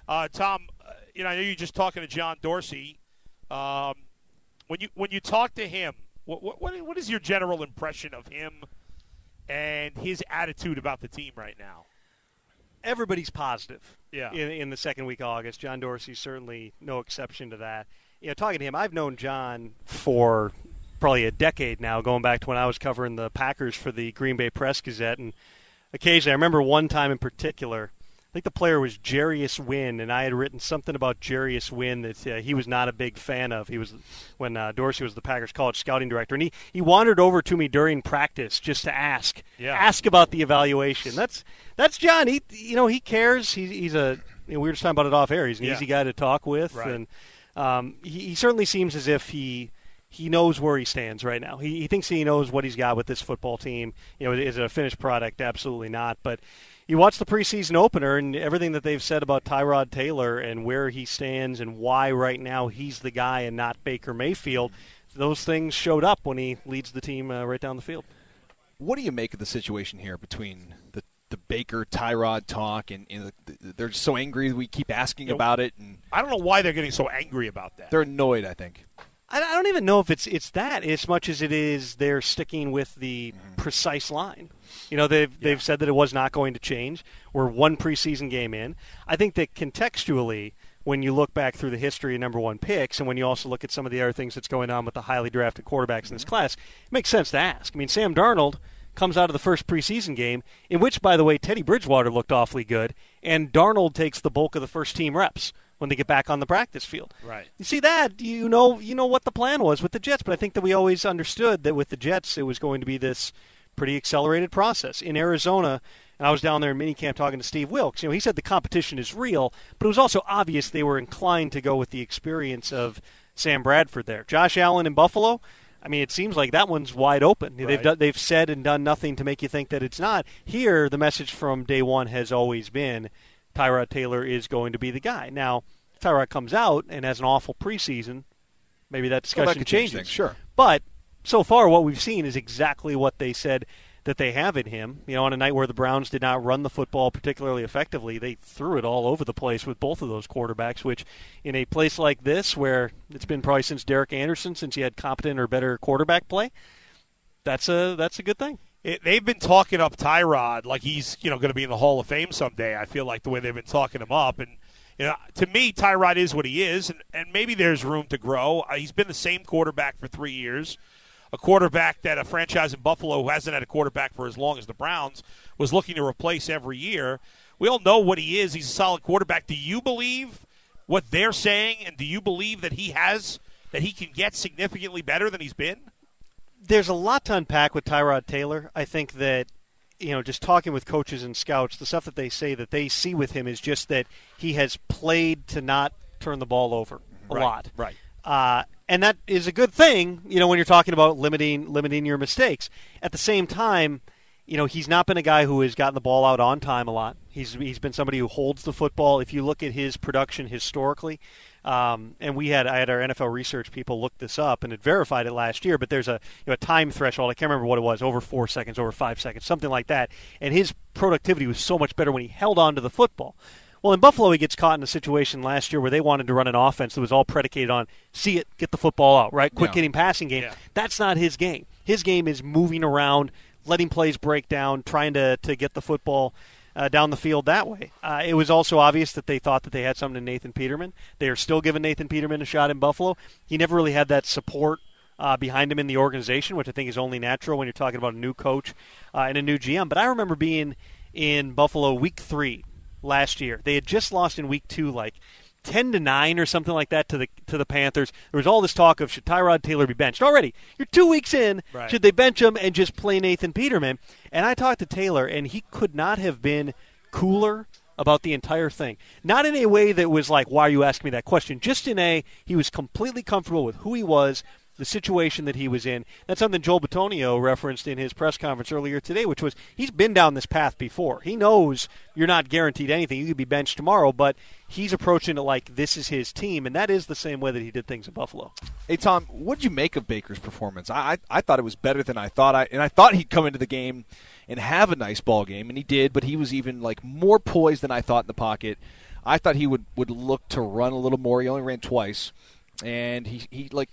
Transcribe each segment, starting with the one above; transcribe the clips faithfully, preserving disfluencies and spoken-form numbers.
Uh, Tom, uh, you know, I know you're just talking to John Dorsey. Um, when you when you talk to him, what, what what is your general impression of him and his attitude about the team right now? Everybody's positive. Yeah. In, in the second week of August, John Dorsey's certainly no exception to that. You know, talking to him, I've known John for probably a decade now, going back to when I was covering the Packers for the Green Bay Press-Gazette, and occasionally, I remember one time in particular, I think the player was Jarius Wynn, and I had written something about Jarius Wynn that uh, he was not a big fan of. He was when uh, Dorsey was the Packers college scouting director, and he, he wandered over to me during practice just to ask, yeah. ask about the evaluation. That's that's John. He you know he cares. He's he's a you know, we were just talking about it off air. He's an yeah. easy guy to talk with, right. and um, he, he certainly seems as if he. He knows where he stands right now. He, he thinks he knows what he's got with this football team. You know, is it a finished product? Absolutely not. But you watch the preseason opener and everything that they've said about Tyrod Taylor and where he stands and why right now he's the guy and not Baker Mayfield. Those things showed up when he leads the team uh, right down the field. What do you make of the situation here between the the Baker Tyrod talk and, and the, the, they're so angry we keep asking you know, about it? And I don't know why they're getting so angry about that. They're annoyed, I think. I don't even know if it's it's that as much as it is they're sticking with the mm-hmm. precise line. You know, they've yeah. they've said that it was not going to change. We're one preseason game in. I think that contextually, when you look back through the history of number one picks, and when you also look at some of the other things that's going on with the highly drafted quarterbacks mm-hmm. in this class, it makes sense to ask. I mean, Sam Darnold comes out of the first preseason game, in which, by the way, Teddy Bridgewater looked awfully good, and Darnold takes the bulk of the first team reps when they get back on the practice field. Right. You see that, you know you know what the plan was with the Jets, but I think that we always understood that with the Jets it was going to be this pretty accelerated process. In Arizona, and I was down there in minicamp talking to Steve Wilkes, you know, he said the competition is real, but it was also obvious they were inclined to go with the experience of Sam Bradford there. Josh Allen in Buffalo, I mean, it seems like that one's wide open. Right. They've done, they've said and done nothing to make you think that it's not. Here, the message from day one has always been Tyrod Taylor is going to be the guy. Now, if Tyrod comes out and has an awful preseason, maybe that discussion well, that changes. Change things, sure. But so far, what we've seen is exactly what they said that they have in him. You know, on a night where the Browns did not run the football particularly effectively, they threw it all over the place with both of those quarterbacks, which in a place like this where it's been probably since Derek Anderson, since you had competent or better quarterback play, that's a that's a good thing. It, they've been talking up Tyrod like he's, you know, going to be in the Hall of Fame someday. I feel like the way they've been talking him up. And, you know, to me, Tyrod is what he is, and, and maybe there's room to grow. Uh, he's been the same quarterback for three years, a quarterback that a franchise in Buffalo who hasn't had a quarterback for as long as the Browns was looking to replace every year. We all know what he is. He's a solid quarterback. Do you believe what they're saying, and do you believe that he has, that he can get significantly better than he's been? There's a lot to unpack with Tyrod Taylor. I think that, you know, just talking with coaches and scouts, the stuff that they say that they see with him is just that he has played to not turn the ball over a right, lot. Right. Uh, and that is a good thing, you know, when you're talking about limiting limiting your mistakes. At the same time, you know, he's not been a guy who has gotten the ball out on time a lot. He's he's been somebody who holds the football. If you look at his production historically, um, and we had I had our N F L research people look this up and it verified it last year. But there's a you know, a time threshold. I can't remember what it was, over four seconds, over five seconds, something like that. And his productivity was so much better when he held on to the football. Well, in Buffalo, he gets caught in a situation last year where they wanted to run an offense that was all predicated on see it, get the football out, right? Quick yeah. hitting passing game. Yeah. That's not his game. His game is moving around, letting plays break down, trying to, to get the football uh, down the field that way. Uh, it was also obvious that they thought that they had something in Nathan Peterman. They are still giving Nathan Peterman a shot in Buffalo. He never really had that support uh, behind him in the organization, which I think is only natural when you're talking about a new coach uh, and a new G M. But I remember being in Buffalo week three last year. They had just lost in week two, like ten to nine or something like that to the to the Panthers. There was all this talk of should Tyrod Taylor be benched already. You're two weeks in. Right. Should they bench him and just play Nathan Peterman? And I talked to Taylor, and he could not have been cooler about the entire thing. Not in a way that was like, why are you asking me that question? Just in a, he was completely comfortable with who he was, the situation that he was in. That's something Joel Bitonio referenced in his press conference earlier today, which was he's been down this path before. He knows you're not guaranteed anything. You could be benched tomorrow, but he's approaching it like this is his team, and that is the same way that he did things in Buffalo. Hey, Tom, what did you make of Baker's performance? I, I I thought it was better than I thought. I and I thought he'd come into the game and have a nice ball game, and he did, but he was even like more poised than I thought in the pocket. I thought he would, would look to run a little more. He only ran twice, and he he like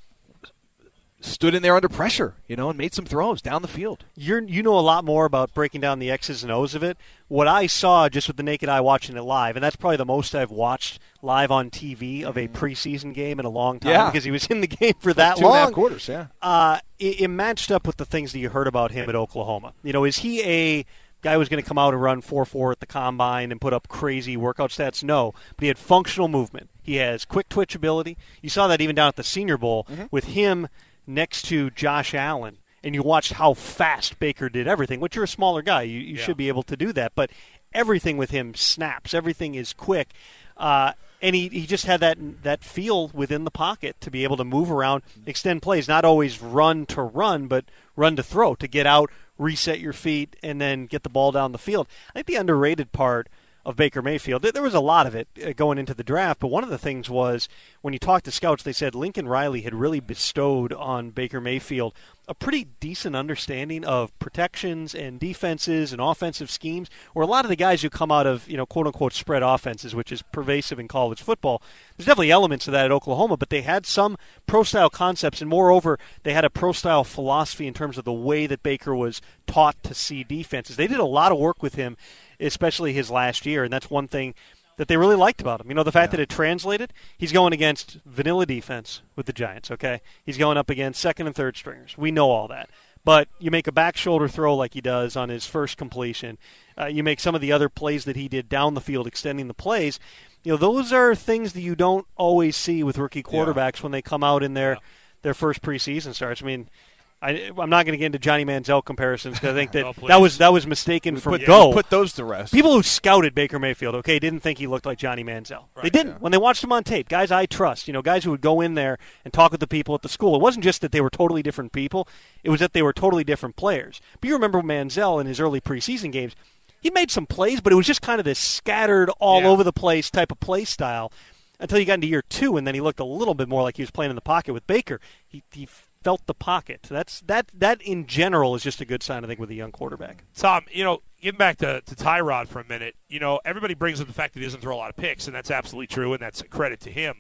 stood in there under pressure, you know, and made some throws down the field. You're, you know a lot more about breaking down the X's and O's of it. What I saw just with the naked eye watching it live, and that's probably the most I've watched live on T V of a preseason game in a long time Yeah. because he was in the game for that Two long. and a half quarters, yeah. Uh, it, it matched up with the things that you heard about him at Oklahoma. You know, is he a guy who was going to come out and run four four at the combine and put up crazy workout stats? No, but he had functional movement. He has quick twitch ability. You saw that even down at the Senior Bowl mm-hmm. with him next to Josh Allen, and you watched how fast Baker did everything, which you're a smaller guy. You, you yeah. should be able to do that. But everything with him snaps. Everything is quick. Uh, and he, he just had that that feel within the pocket to be able to move around, extend plays, not always run to run, but run to throw, to get out, reset your feet, and then get the ball down the field. I think the underrated part of Baker Mayfield, there was a lot of it going into the draft, but one of the things was when you talk to scouts, they said Lincoln Riley had really bestowed on Baker Mayfield a pretty decent understanding of protections and defenses and offensive schemes, where a lot of the guys who come out of, you know, quote-unquote spread offenses, which is pervasive in college football, there's definitely elements of that at Oklahoma, but they had some pro-style concepts, and moreover, they had a pro-style philosophy in terms of the way that Baker was taught to see defenses. They did a lot of work with him, especially his last year, and that's one thing that they really liked about him. You know, the fact yeah. that it translated, he's going against vanilla defense with the Giants, okay? He's going up against second and third stringers. We know all that. But you make a back shoulder throw like he does on his first completion. Uh, you make some of the other plays that he did down the field, extending the plays. You know, those are things that you don't always see with rookie quarterbacks yeah. when they come out in their, yeah. their first preseason starts. I mean, I, I'm not going to get into Johnny Manziel comparisons because I think that oh, that was that was mistaken we from put, go. Yeah, put those to rest. People who scouted Baker Mayfield, okay, didn't think he looked like Johnny Manziel. Right, they didn't. Yeah. When they watched him on tape, guys I trust, you know, guys who would go in there and talk with the people at the school. It wasn't just that they were totally different people. It was that they were totally different players. But you remember Manziel in his early preseason games, he made some plays, but it was just kind of this scattered, all yeah. over the place type of play style until he got into year two, and then he looked a little bit more like he was playing in the pocket with Baker. He, he felt the pocket. That's that. That in general is just a good sign, I think, with a young quarterback. Tom, you know, getting back to, to Tyrod for a minute, you know, everybody brings up the fact that he doesn't throw a lot of picks, and that's absolutely true, and that's a credit to him.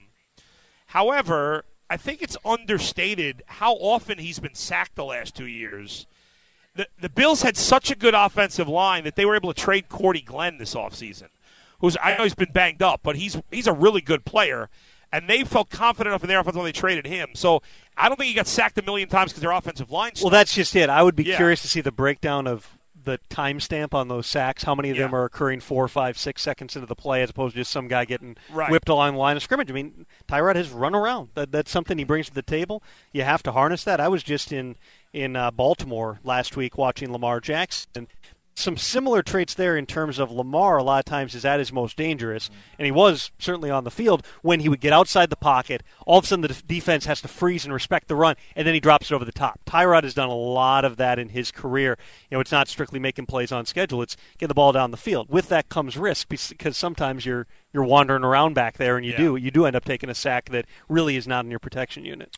However, I think it's understated how often he's been sacked the last two years. The the Bills had such a good offensive line that they were able to trade Cordy Glenn this offseason, who's I know he's been banged up, but he's he's a really good player. And they felt confident enough in their offense when they traded him. So I don't think he got sacked a million times because their offensive line stuff. Well, that's just it. I would be yeah. curious to see the breakdown of the timestamp on those sacks. How many of yeah. them are occurring four, five, six seconds into the play as opposed to just some guy getting right. whipped along the line of scrimmage? I mean, Tyrod has run around. That, that's something he brings to the table. You have to harness that. I was just in, in uh, Baltimore last week watching Lamar Jackson. Some similar traits there in terms of Lamar a lot of times is at his most dangerous, and he was certainly on the field when he would get outside the pocket. All of a sudden the defense has to freeze and respect the run, and then he drops it over the top. Tyrod has done a lot of that in his career. You know, it's not strictly making plays on schedule. It's getting the ball down the field. With that comes risk because sometimes you're you're wandering around back there, and you yeah. do you do end up taking a sack that really is not in your protection unit.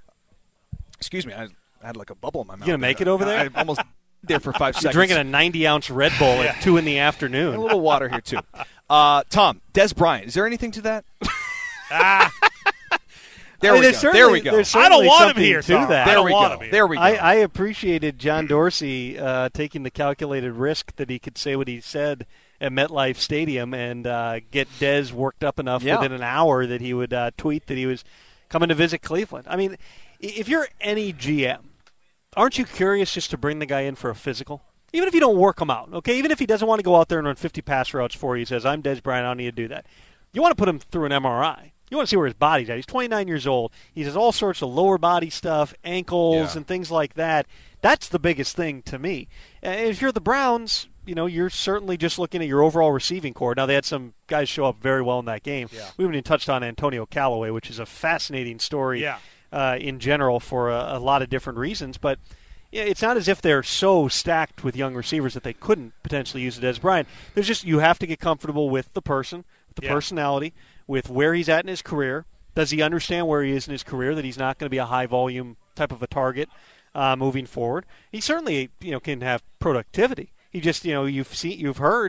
Excuse me, I had like a bubble in my mouth. You going to make it over there? I almost there for five You're seconds. drinking a ninety-ounce Red Bull at two in the afternoon. And a little water here, too. Uh, Tom, Des Bryant, is there anything to that? ah. There, I mean, we go. there we go. I don't want him here, to that. There I don't we want go. him here. There we go. I, I appreciated John Dorsey uh, taking the calculated risk that he could say what he said at MetLife Stadium and uh, get Des worked up enough yeah. within an hour that he would uh, tweet that he was coming to visit Cleveland. I mean, if you're any G M, aren't you curious just to bring the guy in for a physical? Even if you don't work him out, okay? Even if he doesn't want to go out there and run fifty pass routes for you, he says, I'm Des Bryant, I don't need to do that. You want to put him through an M R I. You want to see where his body's at. He's twenty-nine years old. He has all sorts of lower body stuff, ankles, yeah. and things like that. That's the biggest thing to me. And if you're the Browns, you know, you're certainly just looking at your overall receiving core. Now, they had some guys show up very well in that game. Yeah. We haven't even touched on Antonio Callaway, which is a fascinating story yeah. uh, in general for a, a lot of different reasons. But it's not as if they're so stacked with young receivers that they couldn't potentially use it as Bryant. There's just you have to get comfortable with the person, with the yeah. personality, with where he's at in his career. Does he understand where he is in his career, that he's not going to be a high-volume type of a target uh, moving forward? He certainly, you know, can have productivity. He just, you know, you've seen, you've heard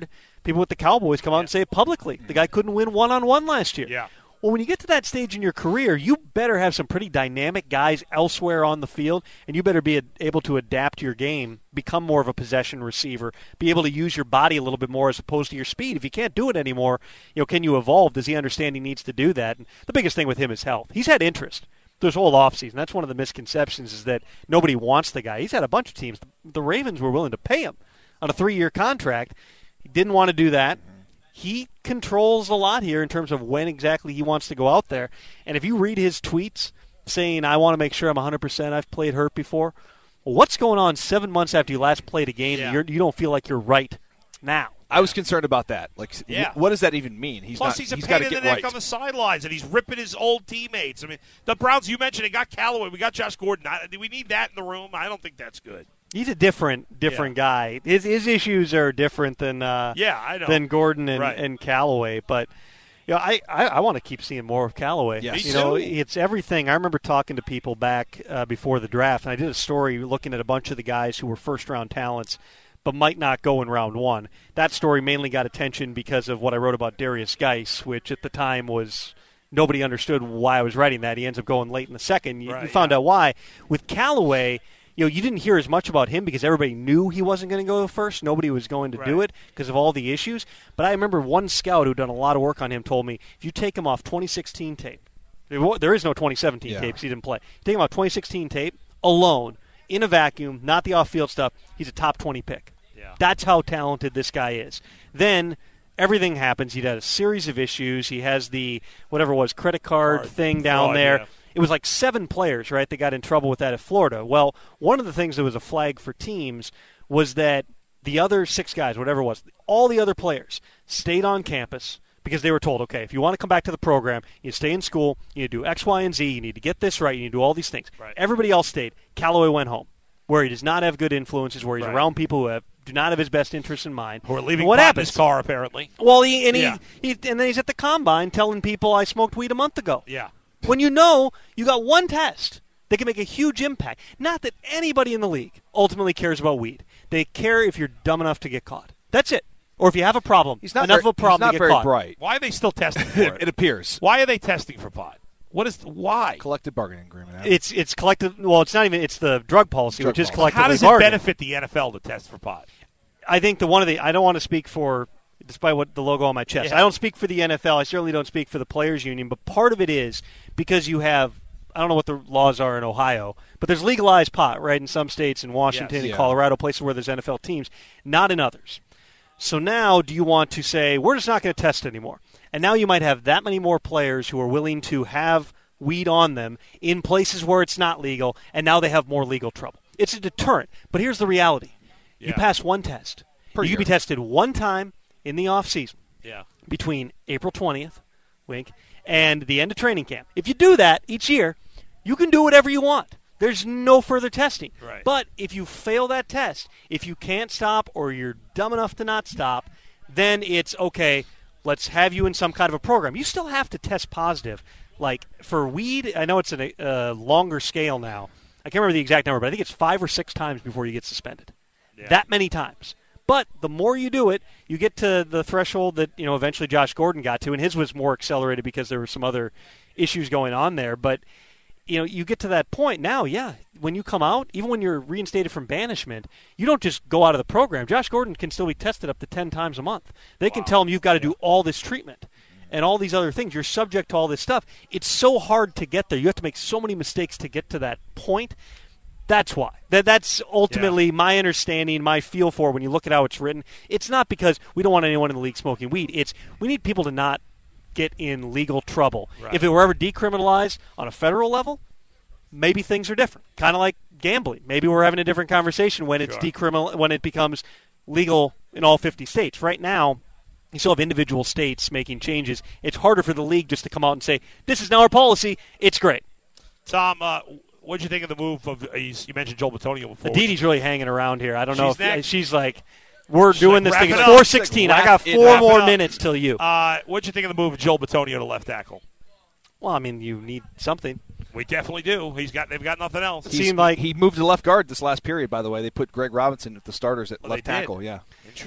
People with the Cowboys come out Yeah. and say it publicly. The guy couldn't win one-on-one last year. Yeah. Well, when you get to that stage in your career, you better have some pretty dynamic guys elsewhere on the field, and you better be able to adapt your game, become more of a possession receiver, be able to use your body a little bit more as opposed to your speed. If you can't do it anymore, you know, can you evolve? Does he understand he needs to do that? And the biggest thing with him is health. He's had interest this whole offseason. That's one of the misconceptions is that nobody wants the guy. He's had a bunch of teams. The Ravens were willing to pay him on a three-year contract. He didn't want to do that. He controls a lot here in terms of when exactly he wants to go out there. And if you read his tweets saying, I want to make sure I'm one hundred percent, I've played hurt before, well, what's going on seven months after you last played a game Yeah. and you're, you don't feel like you're right now? I was concerned about that. Like, Yeah. what does that even mean? He's Plus, not, he's a he's pain got in to the get neck right. on the sidelines, and he's ripping his old teammates. I mean, the Browns, you mentioned, they got Callaway. We got Josh Gordon. I, do we need that in the room? I don't think that's good. He's a different different guy. His his issues are different than uh, Yeah, I know. than Gordon and, Right. and Callaway. But you know, I, I, I want to keep seeing more of Callaway. Yes. Me You know, too. it's everything. I remember talking to people back uh, before the draft, and I did a story looking at a bunch of the guys who were first round talents but might not go in round one. That story mainly got attention because of what I wrote about Darius Geis, which at the time was nobody understood why I was writing that. He ends up going late in the second. You, Right, you found yeah. out why. With Callaway, you know, you didn't hear as much about him because everybody knew he wasn't going to go first. Nobody was going to do Right. it because of all the issues. But I remember one scout who'd done a lot of work on him told me, if you take him off twenty sixteen tape, there wa- there is no twenty seventeen Yeah. tape because he didn't play. Take him off twenty sixteen tape, alone, in a vacuum, not the off-field stuff, he's a top twenty pick. Yeah. That's how talented this guy is. Then everything happens. He had a series of issues. He has the, whatever it was, credit card Card thing down fraud, there. yeah. It was like seven players, right, that got in trouble with that at Florida. Well, one of the things that was a flag for teams was that the other six guys, whatever it was, all the other players stayed on campus because they were told, okay, if you want to come back to the program, you stay in school, you need to do X, Y, and Z, you need to get this right, you need to do all these things. Right. Everybody else stayed. Callaway went home, where he does not have good influences, where he's Right. around people who have, do not have his best interests in mind. Who are leaving what pot in happens? his car, apparently. Well, he, and, Yeah. he, he, and then he's at the combine telling people, I smoked weed a month ago. Yeah. When you know you got one test that can make a huge impact. Not that anybody in the league ultimately cares about weed. They care if you're dumb enough to get caught. That's it. Or if you have a problem, He's not enough very, of a problem he's not to get very caught. bright. Why are they still testing for It, it? it appears. Why are they testing for pot? What is why? Collective bargaining agreement. Adam. It's it's collective. Well, it's not even. It's the drug policy, Drug which is policy. collectively How does it bargained. benefit the N F L to test for pot? I think the one of the. I don't want to speak for, despite what the logo on my chest. Yeah. I don't speak for the N F L. I certainly don't speak for the players' union. But part of it is because you have. I don't know what the laws are in Ohio, but there's legalized pot, right, in some states, in Washington, Yes. in Yeah. Colorado, places where there's N F L teams, not in others. So now do you want to say, we're just not going to test anymore? And now you might have that many more players who are willing to have weed on them in places where it's not legal, and now they have more legal trouble. It's a deterrent. But here's the reality. You Yeah. pass one test. Per you year. can be tested one time in the off season Yeah. between April twentieth, wink, and the end of training camp. If you do that each year, you can do whatever you want. There's no further testing. Right. But if you fail that test, if you can't stop or you're dumb enough to not stop, then it's okay, let's have you in some kind of a program. You still have to test positive. Like for weed, I know it's a uh, longer scale now. I can't remember the exact number, but I think it's five or six times before you get suspended. Yeah. That many times. But the more you do it, you get to the threshold that, you know, eventually Josh Gordon got to, and his was more accelerated because there were some other issues going on there. But, you know, you get to that point now, yeah, when you come out, even when you're reinstated from banishment, you don't just go out of the program. Josh Gordon can still be tested up to ten times a month. They can tell him you've got to do all this treatment and all these other things. You're subject to all this stuff. It's so hard to get there. You have to make so many mistakes to get to that point. That's why. That That's ultimately my understanding, my feel for when you look at how it's written. It's not because we don't want anyone in the league smoking weed. It's we need people to not get in legal trouble. Right. If it were ever decriminalized on a federal level, maybe things are different. Kind of like gambling. Maybe we're having a different conversation when it's Sure. decriminal when it becomes legal in all fifty states. Right now, you still have individual states making changes. It's harder for the league just to come out and say, this is now our policy. It's great. Tom, uh, what did you think of the move of? Uh, you you mentioned Joel Bitonio before. Aditi's really hanging around here. I don't know She's if next. she's like, we're She's doing like, this thing. wrap It's it up. four sixteen. She's like, I got wrap it- four wrap it more up. minutes till you. Uh, what did you think of the move of Joel Bitonio to left tackle? Well, I mean, you need something. We definitely do. He's got. They've got nothing else. He's- seemed like- he moved to left guard this last period. By the way, they put Greg Robinson at the starters at Oh, left they did? tackle. Yeah, Interesting.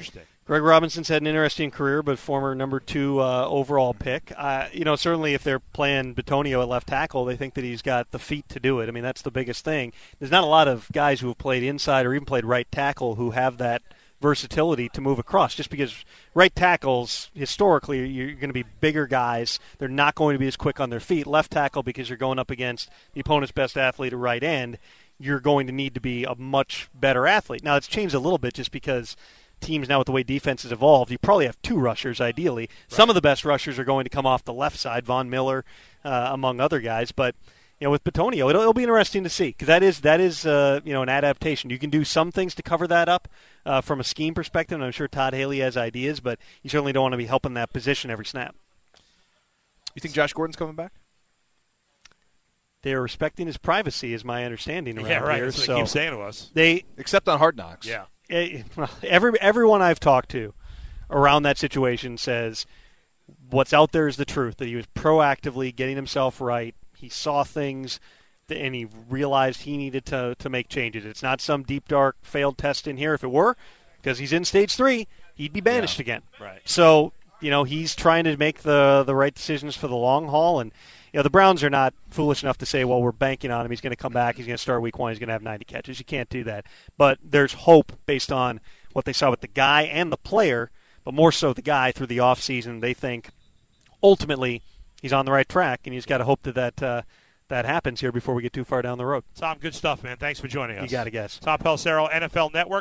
Greg Robinson's had an interesting career, but former number two uh, overall pick. Uh, you know, certainly if they're playing Bitonio at left tackle, they think that he's got the feet to do it. I mean, that's the biggest thing. There's not a lot of guys who have played inside or even played right tackle who have that versatility to move across, just because right tackles, historically, you're going to be bigger guys. They're not going to be as quick on their feet. Left tackle, because you're going up against the opponent's best athlete at right end, you're going to need to be a much better athlete. Now, it's changed a little bit just because teams now, with the way defense has evolved, you probably have two rushers ideally. Right. Some of the best rushers are going to come off the left side, Von Miller, uh, among other guys. But you know, with Bitonio, it'll, it'll be interesting to see, because that is that is uh, you know an adaptation. You can do some things to cover that up uh, from a scheme perspective, and I'm sure Todd Haley has ideas, but you certainly don't want to be helping that position every snap. You think Josh Gordon's coming back? They're respecting his privacy, is my understanding around yeah, right. here. That's what so they keep saying to us. They except on Hard Knocks. Yeah. Every everyone I've talked to around that situation says what's out there is the truth, that he was proactively getting himself right. He saw things, and he realized he needed to, to make changes. It's not some deep, dark, failed test in here. If it were, because he's in stage three, he'd be banished yeah. again. Right. So, you know, he's trying to make the, the right decisions for the long haul, and you know, the Browns are not foolish enough to say, well, we're banking on him. He's going to come back. He's going to start week one. He's going to have ninety catches. You can't do that. But there's hope based on what they saw with the guy and the player, but more so the guy through the offseason. They think ultimately he's on the right track, and you just got to hope that that, uh, that happens here before we get too far down the road. Tom, good stuff, man. Thanks for joining us. You got to guess. Tom Pelissero, N F L Network.